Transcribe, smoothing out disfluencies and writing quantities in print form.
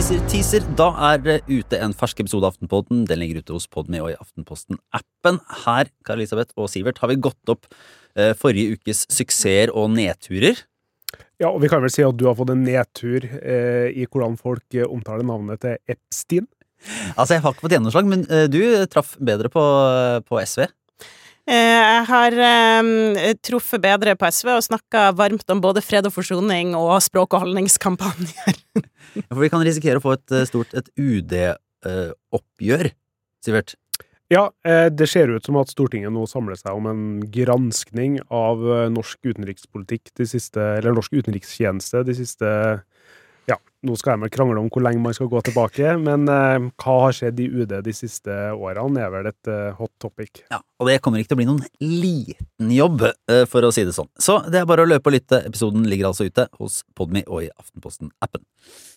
Teaser. Da det ute en fersk episode av Aftenpodden. Den ligger ute hos Podme og i Aftenposten-appen. Her, Kari Elisabeth og Sivert, har vi gått opp forrige ukes suksesser og nedturer. Ja, og vi kan vel si at du har fått en nedtur i hvordan folk omtaler navnet til Epstein. Altså, jeg har ikke fått gjennomslag, men du traff bedre på SV. Jeg har truffet bedre på SV og snakket varmt om både fred og forsoning og språk- og holdningskampanjer. For vi kan risikere å få et UD-oppgjør, Sivert. Ja, det ser ut som at Stortinget nå samler seg om en granskning av norsk utenrikspolitikk eller norsk utenrikstjeneste de siste. Ja, nå skal jeg krangle om hvor lenge man skal gå tilbake, men hva har skjedd i UD de siste årene vel et hot topic. Ja, og det kommer ikke til å bli noen liten jobb, for å si det sånn. Så det bare å løpe og lytte. Episoden ligger altså ute hos Podme og i Aftenposten-appen.